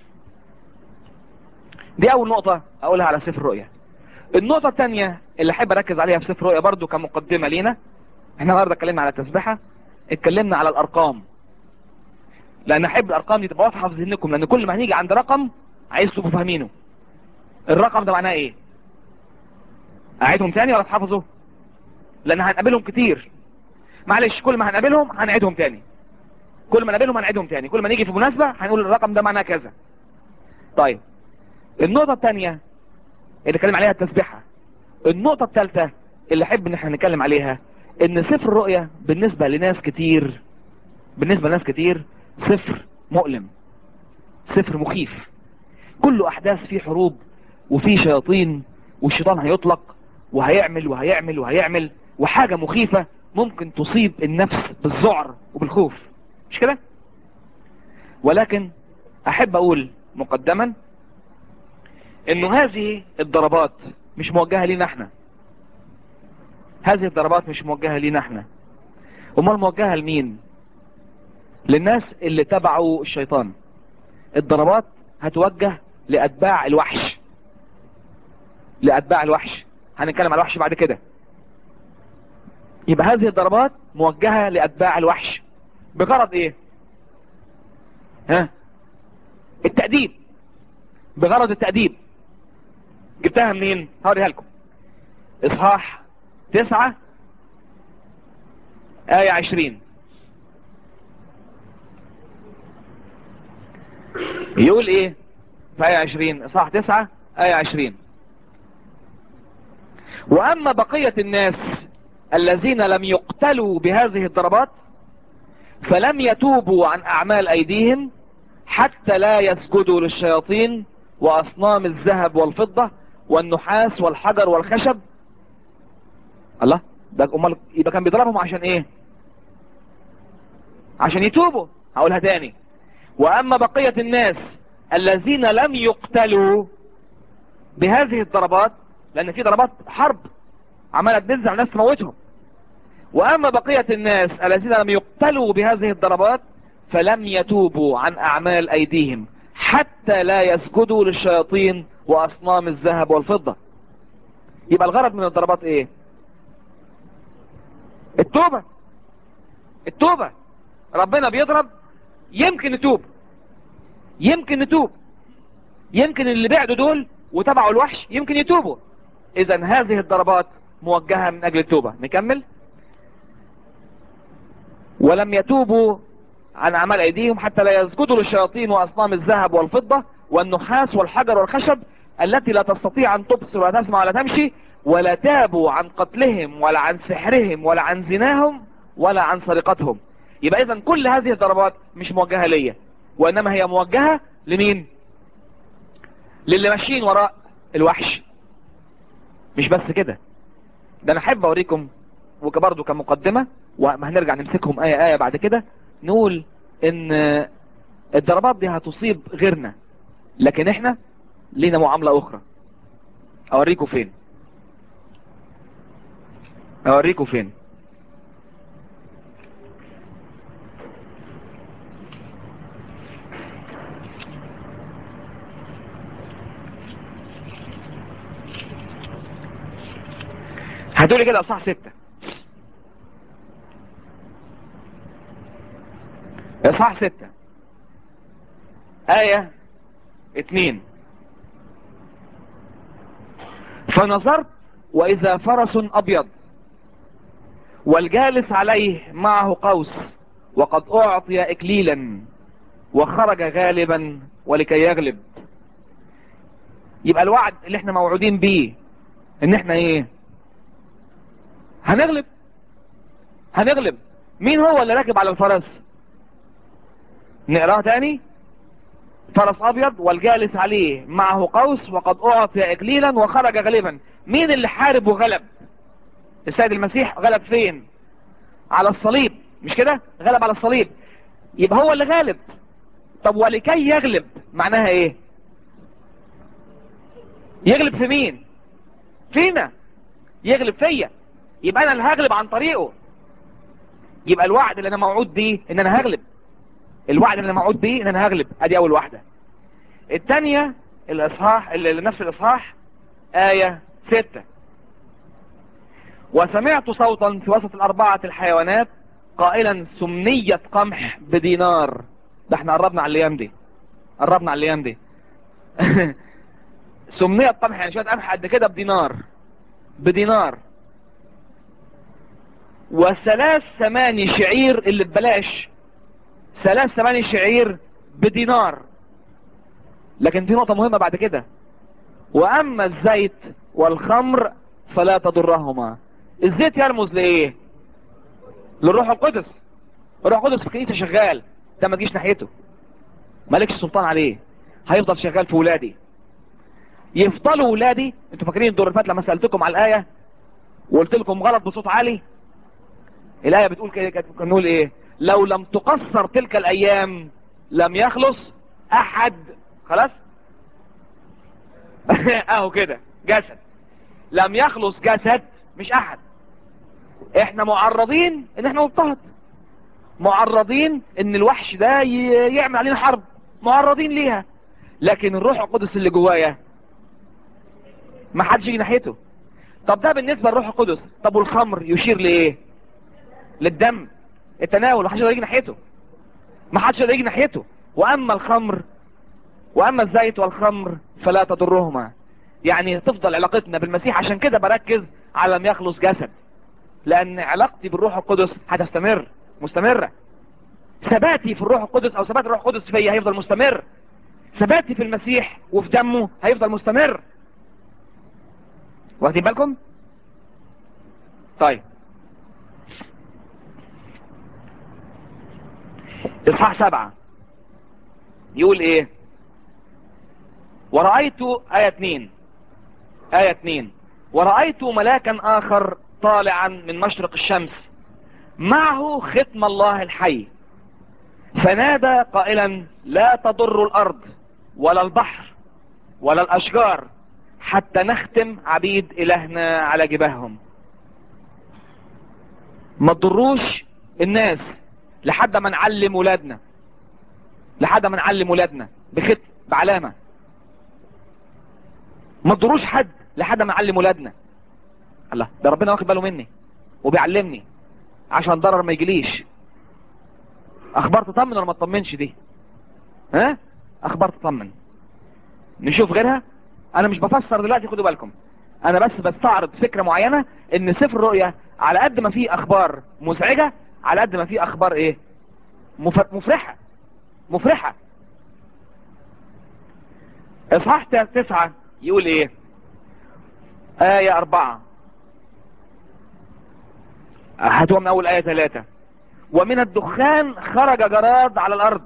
دي اول نقطة اقولها على سفر الرؤيا. النقطة الثانية اللي احب اركز عليها في سفر الرؤيا برضو كمقدمة لينا، احنا النهارده اتكلمنا على التسبيحة، اتكلمنا على الارقام، لان احب الارقام دي تبقى واضحة في ذهنكم، لان كل ما هنيجي عند رقم عايز تبقوا فاهمينه. الرقم ده معناه ايه؟ اعيدهم تاني ولا تحفظوا؟ لان هنقابلهم كتير، معلش كل ما هنقابلهم هنعيدهم تاني، كل ما نقابلهم هنعيدهم تاني، كل ما نيجي في مناسبة هنقول الرقم ده معناه كذا. طيب النقطة الثانية اللي اتكلم عليها التسبيحة. النقطة الثالثة اللي احب ان احنا نتكلم عليها، ان سفر الرؤيا بالنسبة لناس كتير، بالنسبة لناس كتير سفر مؤلم، سفر مخيف، كله احداث فيه حروب وفيه شياطين والشيطان هيطلق وهيعمل وهيعمل وهيعمل، وحاجة مخيفة ممكن تصيب النفس بالذعر وبالخوف، مش كده؟ ولكن احب اقول مقدما انه هذه الضربات مش موجهة لينا احنا، هذه الضربات مش موجهة لينا احنا، امال موجهة لمين؟ للناس اللي تبعوا الشيطان. الضربات هتوجه لاتباع الوحش، لاتباع الوحش، هنتكلم على الوحش بعد كده. يبقى هذه الضربات موجهة لاتباع الوحش بغرض ايه؟ ها؟ التأديب، بغرض التأديب. جبتها منين؟ هوريها لكم. اصحاح تسعة آية عشرين يقول ايه في آية عشرين؟ اصحاح تسعة آية عشرين: واما بقية الناس الذين لم يقتلوا بهذه الضربات فلم يتوبوا عن اعمال ايديهم حتى لا يسجدوا للشياطين واصنام الذهب والفضة والنحاس والحجر والخشب. الله، ده امال يبقى كان بيضربهم عشان ايه؟ عشان يتوبوا. هقولها تاني: واما بقية الناس الذين لم يقتلوا بهذه الضربات، لان في ضربات حرب عمالة تنزع الناس تموتهم، واما بقية الناس الذين لم يقتلوا بهذه الضربات فلم يتوبوا عن اعمال ايديهم حتى لا يسجدوا للشياطين واصنام الذهب والفضة. يبقى الغرض من الضربات ايه؟ التوبة. التوبة. ربنا بيضرب يمكن نتوب، يمكن نتوب، يمكن اللي بعدوا دول وتبعوا الوحش يمكن يتوبوا. اذا هذه الضربات موجهة من اجل التوبة. نكمل: ولم يتوبوا عن اعمال ايديهم حتى لا يسجدوا للشياطين واصنام الذهب والفضة والنحاس والحجر والخشب التي لا تستطيع ان تبصر ولا تسمع ولا تمشي، ولا تابوا عن قتلهم ولا عن سحرهم ولا عن زناهم ولا عن سرقتهم. يبقى اذا كل هذه الضربات مش موجهة ليا، وانما هي موجهة لمين؟ للي ماشيين وراء الوحش. مش بس كده، ده انا احب اوريكم وبرضه كمقدمة، وهنرجع نمسكهم آية آية بعد كده، نقول ان الضربات دي هتصيب غيرنا، لكن احنا لينا معاملة اخرى. اوريكم فين؟ اوريكم فين؟ هتقولي كده اصحاح ستة، اصحاح ستة آية اتنين: فنظرت واذا فرس ابيض والجالس عليه معه قوس وقد اعطي اكليلا وخرج غالبا ولكي يغلب. يبقى الوعد اللي احنا موعودين بيه ان احنا ايه؟ هنغلب. هنغلب. مين هو اللي راكب على الفرس؟ نقراه تاني: فرس ابيض والجالس عليه معه قوس وقد اعطي اكليلا وخرج غالبا. مين اللي حارب وغلب؟ السيد المسيح. غلب فين؟ على الصليب، مش كده؟ غلب على الصليب، يبقى هو اللي غالب. طب ولكي يغلب معناها ايه؟ يغلب في مين؟ فينا، يغلب فيا، يبقى انا اللي هغلب عن طريقه. يبقى الوعد اللي انا موعود بيه ان انا هغلب. الوعد اللي انا موعود بيه ان انا هغلب، ادي اول واحدة. الثانية الاصحاح اللي نفس الاصحاح آية ستة: وسمعت صوتا في وسط الاربعة الحيوانات قائلا سمنية قمح بدينار. ده احنا قربنا على الايام دي، قربنا على الايام دي. سمنية قمح يعني شوية قمح قد كده بدينار، بدينار. وثلاث ثماني شعير اللي ببلاش، ثلاث ثماني شعير بدينار. لكن في نقطة مهمة بعد كده: واما الزيت والخمر فلا تضرهما. الزيت يرمز لايه؟ للروح القدس. الروح القدس في الكنيسة شغال، ده ما تجيش ناحيته، مالكش سلطان عليه، هيفضل شغال في ولادي. يفضلوا ولادي. انتوا فاكرين الدور اللي فات لما سألتكم على الآية وقلت لكم غلط بصوت عالي؟ الآية بتقول كده، كانت نقول ايه؟ لو لم تقصر تلك الأيام لم يخلص أحد. خلاص. اهو كده جسد، لم يخلص جسد، مش أحد. احنا معرضين ان احنا نضطهد، معرضين ان الوحش ده ي- يعمل علينا حرب، معرضين ليها. لكن الروح القدس اللي جوايا ما حدش يجي ناحيته. طب ده بالنسبة للروح القدس. طب والخمر يشير لايه؟ للدم، التناول، ما حدش يجي ناحيته، ما حدش يجي ناحيته. واما الخمر، واما الزيت والخمر فلا تضرهما. يعني تفضل علاقتنا بالمسيح. عشان كده بركز على لم يخلص جسد، لان علاقتي بالروح القدس هتستمر، مستمرة. ثباتي في الروح القدس او ثبات الروح القدس فيا هيفضل مستمر. ثباتي في المسيح وفي دمه هيفضل مستمر. واخدين بالكم؟ طيب، اصحاح سبعة يقول ايه؟ ورأيت آية اتنين، آية اتنين: ورأيت ملاكا آخر طالعا من مشرق الشمس معه ختم الله الحي، فنادى قائلا لا تضر الأرض ولا البحر ولا الأشجار حتى نختم عبيد إلهنا على جباههم. ما تضروش الناس لحد ما نعلم ولادنا، لحد ما نعلم ولادنا بختم، بعلامة. ما تضروش حد لحد ما نعلم ولادنا. الله، ده ربنا واخد باله مني وبيعلمني عشان ضرر ما يجيليش. اخبار تطمن ولا ما تطمنش دي؟ ها؟ اخبار تطمن. نشوف غيرها. انا مش بفسر دلوقتي، خدوا بالكم، انا بس بستعرض فكرة معينة ان سفر الرؤيا على قد ما فيه اخبار مزعجة على قد ما فيه اخبار ايه؟ مف- مفرحة، مفرحة. اصحاح تسعة يقول ايه؟ آية أربعة، هاتوا من أول آية ثلاثة: ومن الدخان خرج جراد على الأرض،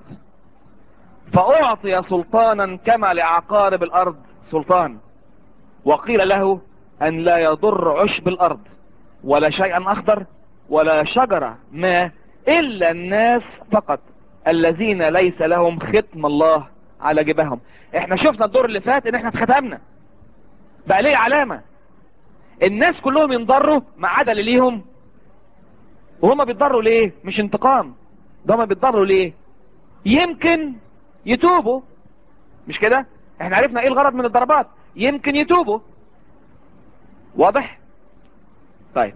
فأعطي سلطانا كما لعقارب الأرض سلطان، وقيل له أن لا يضر عشب الأرض ولا شيئا أخضر ولا شجرة ما إلا الناس فقط الذين ليس لهم ختم الله على جباههم. احنا شفنا الدور اللي فات ان احنا اتختمنا، بقى ليه علامة. الناس كلهم ينضروا ما عدا اللي ليهم. وهم بيتضروا ليه؟ مش انتقام، ده هم بيتضروا ليه؟ يمكن يتوبوا، مش كده؟ احنا عرفنا ايه الغرض من الضربات، يمكن يتوبوا. واضح؟ طيب،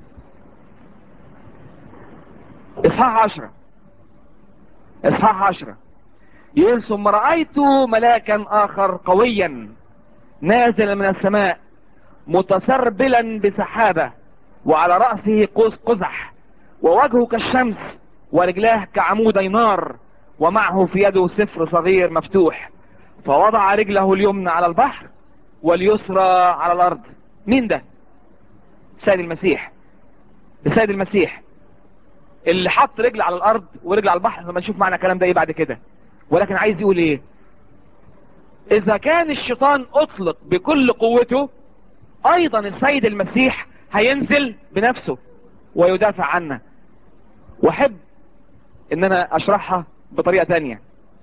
اصحاح عشرة، اصحاح عشرة يقول: ثم رأيت ملاكا آخر قويا نازلا من السماء متسربلا بسحابة، وعلى رأسه قوس قزح، ووجهه كالشمس، ورجلاه كعمودي نار، ومعه في يده سفر صغير مفتوح، فوضع رجله اليمنى على البحر واليسرى على الأرض. مين ده؟ سيد المسيح. السيد المسيح اللي حط رجل على الأرض ورجل على البحر. لما نشوف معنى الكلام ده ايه بعد كده. ولكن عايز يقول ايه؟ اذا كان الشيطان اطلق بكل قوته، ايضا السيد المسيح هينزل بنفسه ويدافع عنا. واحب ان انا اشرحها بطريقة تانية.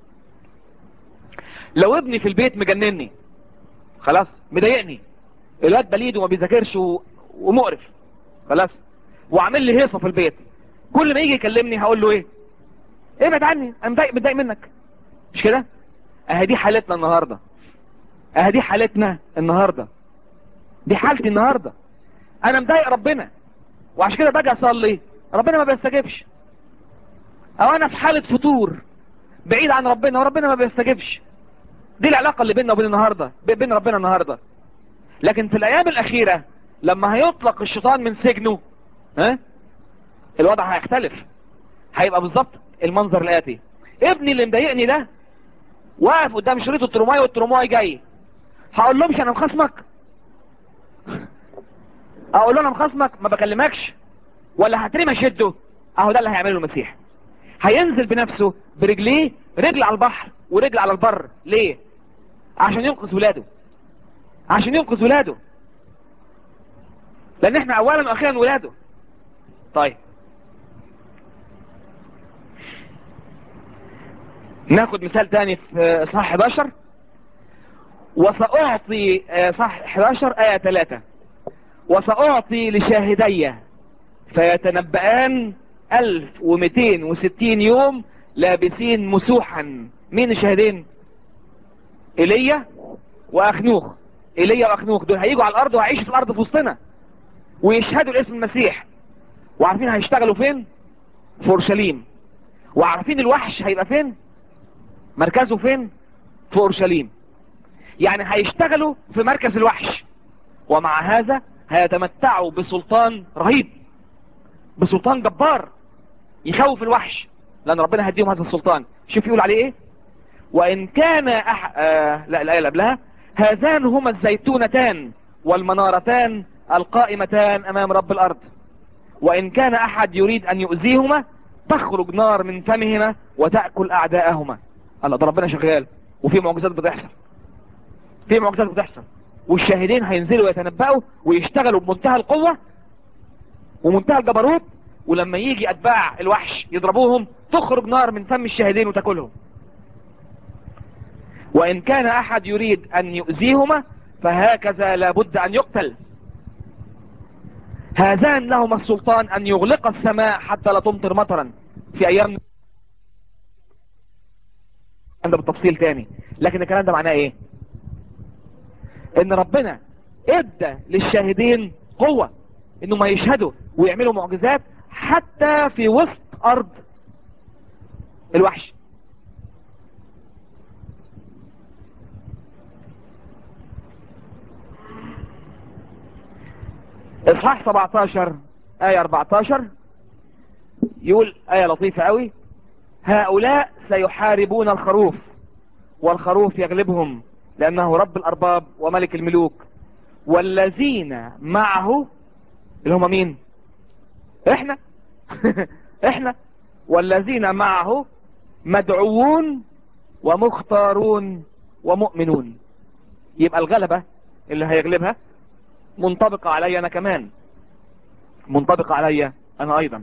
لو ابني في البيت مجنني، خلاص مضايقني، الواد بليد وما بيذاكرش و... ومقرف، خلاص، وعامل لي هيصة في البيت، كل ما يجي يكلمني هقول له ايه؟ ابعد عني، انا متضايق متضايق منك. مش كده؟ اهي دي حالتنا النهارده، اهي دي حالتنا النهارده، دي حالتي النهارده. انا مضايق ربنا، وعشان كده باجي اصلي ربنا ما بيستجيبش، او انا في حاله فتور بعيد عن ربنا وربنا ما بيستجيبش. دي العلاقه اللي بيننا وبين النهارده، بين ربنا النهارده. لكن في الايام الاخيره لما هيطلق الشيطان من سجنه، ها، الوضع هيختلف. هيبقى بالظبط المنظر الاتي: ابني اللي مضايقني ده واقف قدام شريط الترماي والترماي جاي، هقول لهمش انا مخصمك؟ اقول له انا مخصمك ما بكلمكش، ولا هترمي اشده؟ اهو ده اللي هيعمله المسيح. هينزل بنفسه برجليه، رجل على البحر ورجل على البر. ليه؟ عشان ينقذ ولاده، عشان ينقذ ولاده، لان احنا اولا واخيرا ولاده. طيب ناخد مثال تاني في اصحاح احداشر. وسأعطي صح احداشر آية ثلاثة: وسأعطي لشاهدي فيتنبأان ألف ومئتين وستين يوم لابسين مسوحا. مين الشاهدين؟ ايليا واخنوخ. ايليا واخنوخ دول هيجوا على الارض وهيعيشوا في الارض في وسطنا ويشهدوا لاسم المسيح. وعارفين هيشتغلوا فين؟ في اورشليم. وعارفين الوحش هيبقى فين؟ مركزه فين؟ في اورشليم. يعني هيشتغلوا في مركز الوحش، ومع هذا هيتمتعوا بسلطان رهيب، بسلطان جبار يخوف الوحش، لان ربنا هديهم هذا السلطان. شوف يقول عليه ايه: وان كان أح... آه... لا الايه اللي قبلها: هذان هما الزيتونتان والمنارتان القائمتان امام رب الارض، وان كان احد يريد ان يؤذيهما تخرج نار من فمهما وتأكل اعداءهما. الله، ده ربنا شغال وفي معجزات بتحصل، في معجزات بتحصل، والشاهدين هينزلوا يتنبأوا ويشتغلوا بمنتهى القوة ومنتهى الجبروت. ولما يجي اتباع الوحش يضربوهم تخرج نار من فم الشاهدين وتاكلهم. وان كان احد يريد ان يؤذيهما فهكذا لابد ان يقتل. هذان لهما السلطان ان يغلق السماء حتى لا تمطر مطرا في ايام. ده بالتفصيل تاني، لكن الكلام ده معناه ايه؟ ان ربنا ادى للشاهدين قوة انهم يشهدوا ويعملوا معجزات حتى في وسط ارض الوحش. اصحاح سبعتاشر آية اربعتاشر يقول آية لطيفة قوي: هؤلاء سيحاربون الخروف والخروف يغلبهم لأنه رب الأرباب وملك الملوك، والذين معه اللي هم مين؟ احنا احنا والذين معه مدعوون ومختارون ومؤمنون. يبقى الغلبة اللي هيغلبها منطبقة علي انا كمان، منطبقة علي انا ايضا.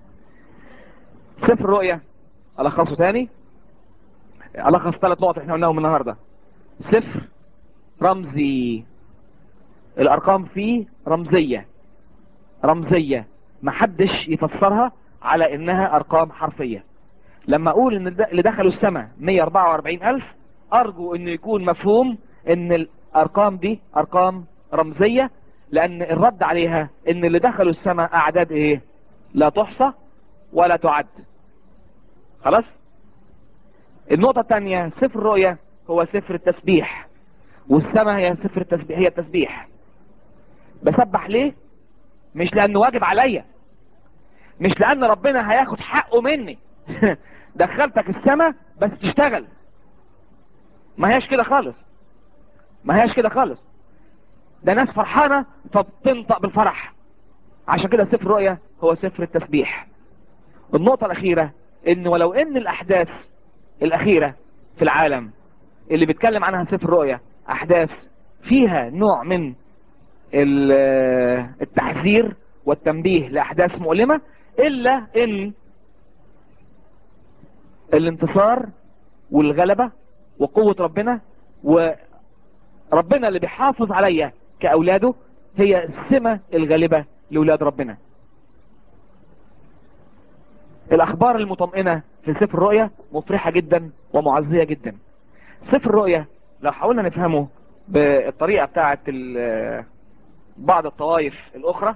سفر الرؤيا الخصه تاني، الخص ثلاث نقط احنا قلناهم النهاردة. سفر رمزي، الارقام فيه رمزية، رمزية محدش يفسرها على انها ارقام حرفية. لما اقول ان اللي دخلوا السماء مية واربعة واربعين الف، ارجو انه يكون مفهوم ان الارقام دي ارقام رمزية، لان الرد عليها ان اللي دخلوا السماء اعداد ايه؟ لا تحصى ولا تعد. خلاص. النقطة الثانية: سفر الرؤيا هو سفر التسبيح، والسماء هي سفر التسبيح، هي التسبيح. بسبح ليه؟ مش لانه واجب عليا، مش لان ربنا هياخد حقه مني دخلتك السماء بس تشتغل. ما هياش كده خالص، ما هياش كده خالص. ده ناس فرحانة فبتنطق بالفرح. عشان كده سفر الرؤيا هو سفر التسبيح. النقطة الأخيرة: إن ولو إن الأحداث الأخيرة في العالم اللي بيتكلم عنها سفر الرؤيا أحداث فيها نوع من التحذير والتنبيه لأحداث مؤلمة، إلا إن الانتصار والغلبة وقوة ربنا وربنا اللي بيحافظ عليا كأولاده هي السمة الغالبة لأولاد ربنا. الاخبار المطمئنة في سفر الرؤيا مفرحة جدا ومعزية جدا. سفر الرؤيا لو حاولنا نفهمه بالطريقة بتاعت ال- بعض الطوائف الاخرى،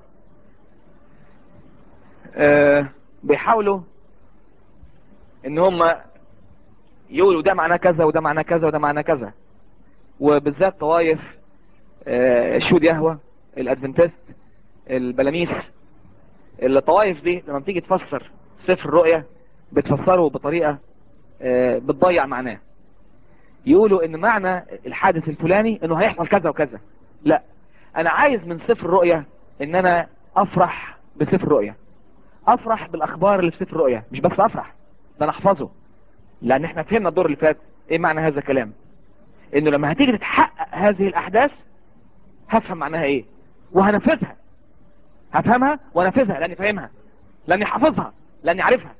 آه، بيحاولوا ان هم يقولوا ده معناه كذا وده معناه كذا وده معناه كذا، وبالذات طوائف آه، الشهود يهوه، الادفنتست، البلاميس. الطوائف دي لما بتيجي تفسر سفر الرؤيا بتفسره بطريقة آه، بتضيع معناه. يقولوا ان معنى الحادث الفلاني انه هيحصل كذا وكذا. لا، انا عايز من سفر الرؤيا ان انا افرح بسفر الرؤيا، افرح بالاخبار اللي في سفر الرؤيا، مش بس افرح، ده انا احفظه. لان احنا فهمنا الدور اللي فات ايه معنى هذا الكلام، انه لما هتيجي تتحقق هذه الاحداث هفهم معناها ايه وهنفذها. هفهمها وانفذها لاني فاهمها، لاني حافظها، لاني عارفها.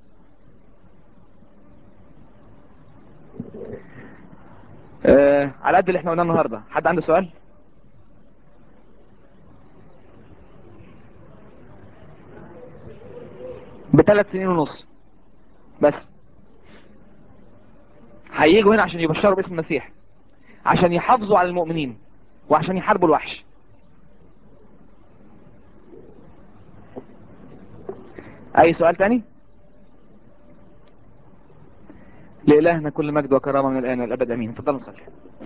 أه على قد اللي احنا قلناه النهارده، حد عنده سؤال؟ بثلاث سنين ونص بس هيجوا هنا عشان يبشروا باسم المسيح، عشان يحافظوا على المؤمنين، وعشان يحاربوا الوحش. اي سؤال تاني؟ لإلهنا كل مجد وكرامة من الآن والأبد أمين. تفضلوا نصلي.